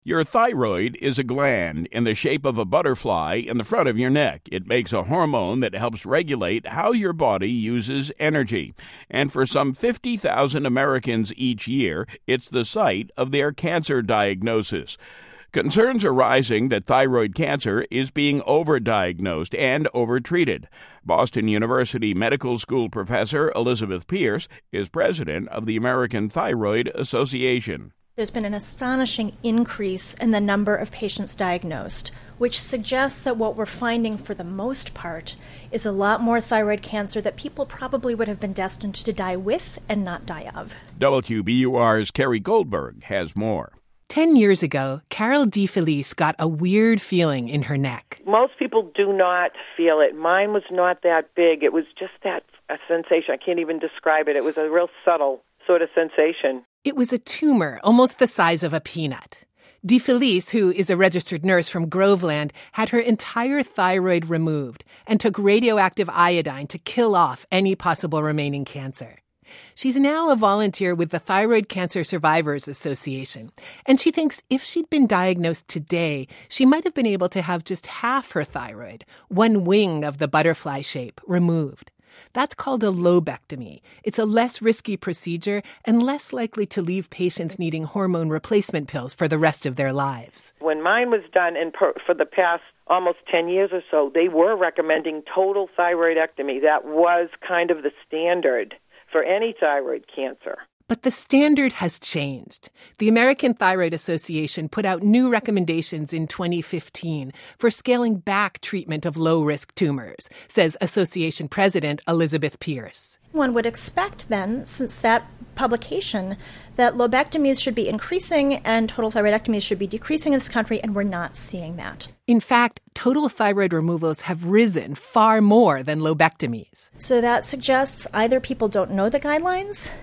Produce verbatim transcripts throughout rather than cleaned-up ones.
Your thyroid is a gland in the shape of a butterfly in the front of your neck. It makes a hormone that helps regulate how your body uses energy. And for some fifty thousand Americans each year, it's the site of their cancer diagnosis. Concerns are rising that thyroid cancer is being overdiagnosed and overtreated. Boston University Medical School professor Elizabeth Pierce is president of the American Thyroid Association. There's been an astonishing increase in the number of patients diagnosed, which suggests that what we're finding for the most part is a lot more thyroid cancer that people probably would have been destined to die with and not die of. W B U R's Carrie Goldberg has more. Ten years ago, Carol DeFelice got a weird feeling in her neck. Most people do not feel it. Mine was not that big. It was just that a sensation. I can't even describe it. It was a real subtle sort of sensation. It was a tumor, almost the size of a peanut. DeFelice, who is a registered nurse from Groveland, had her entire thyroid removed and took radioactive iodine to kill off any possible remaining cancer. She's now a volunteer with the Thyroid Cancer Survivors Association, and she thinks if she'd been diagnosed today, she might have been able to have just half her thyroid, one wing of the butterfly shape, removed. That's called a lobectomy. It's a less risky procedure and less likely to leave patients needing hormone replacement pills for the rest of their lives. When mine was done in per, for the past almost ten years or so, they were recommending total thyroidectomy. That was kind of the standard for any thyroid cancer. But the standard has changed. The American Thyroid Association put out new recommendations in twenty fifteen for scaling back treatment of low-risk tumors, says Association President Elizabeth Pierce. One would expect then, since that publication, that lobectomies should be increasing and total thyroidectomies should be decreasing in this country, and we're not seeing that. In fact, total thyroid removals have risen far more than lobectomies. So that suggests either people don't know the guidelines,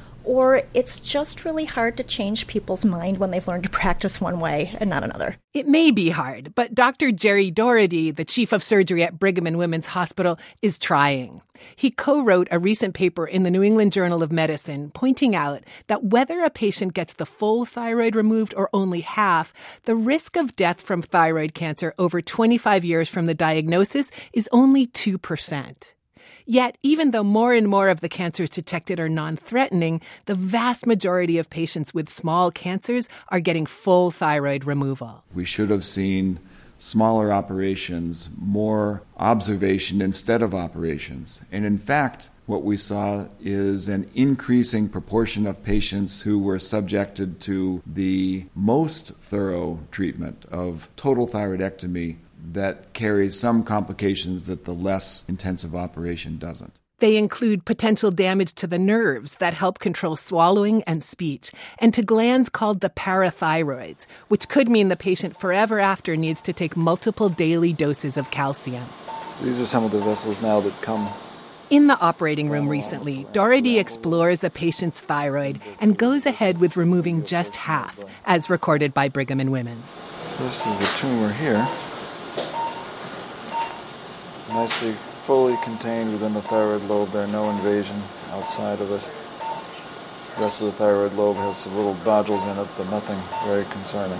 or it's just really hard to change people's mind when they've learned to practice one way and not another. It may be hard, but Doctor Jerry Doherty, the chief of surgery at Brigham and Women's Hospital, is trying. He co-wrote a recent paper in the New England Journal of Medicine pointing out that whether a patient gets the full thyroid removed or only half, the risk of death from thyroid cancer over twenty-five years from the diagnosis is only two percent. Yet, even though more and more of the cancers detected are non-threatening, the vast majority of patients with small cancers are getting full thyroid removal. We should have seen smaller operations, more observation instead of operations. And in fact, what we saw is an increasing proportion of patients who were subjected to the most thorough treatment of total thyroidectomy that carries some complications that the less intensive operation doesn't. They include potential damage to the nerves that help control swallowing and speech, and to glands called the parathyroids, which could mean the patient forever after needs to take multiple daily doses of calcium. These are some of the vessels now that come. In the operating room recently, Doherty explores a patient's thyroid and goes ahead with removing just half, as recorded by Brigham and Women's. This is the tumor here. Nicely fully contained within the thyroid lobe. There are no invasion outside of it. The rest of the thyroid lobe has some little nodules in it, but nothing very concerning.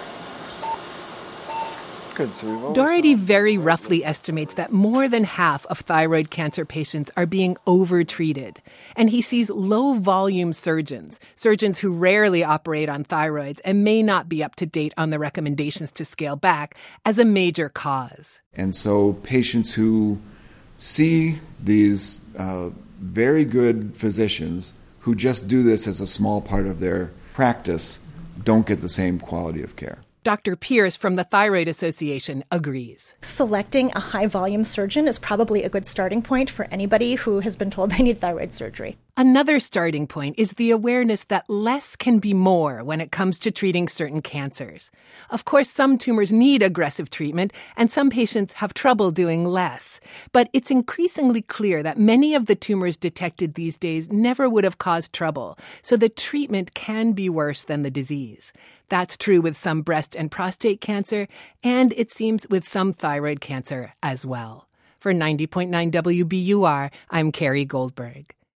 Good. So we've Doherty very roughly estimates that more than half of thyroid cancer patients are being overtreated. And he sees low-volume surgeons, surgeons who rarely operate on thyroids and may not be up to date on the recommendations to scale back, as a major cause. And so patients who see these uh, very good physicians who just do this as a small part of their practice don't get the same quality of care. Doctor Pierce from the Thyroid Association agrees. Selecting a high-volume surgeon is probably a good starting point for anybody who has been told they need thyroid surgery. Another starting point is the awareness that less can be more when it comes to treating certain cancers. Of course, some tumors need aggressive treatment, and some patients have trouble doing less. But it's increasingly clear that many of the tumors detected these days never would have caused trouble, so the treatment can be worse than the disease. That's true with some breast and prostate cancer, and it seems with some thyroid cancer as well. For ninety point nine W B U R, I'm Carrie Goldberg.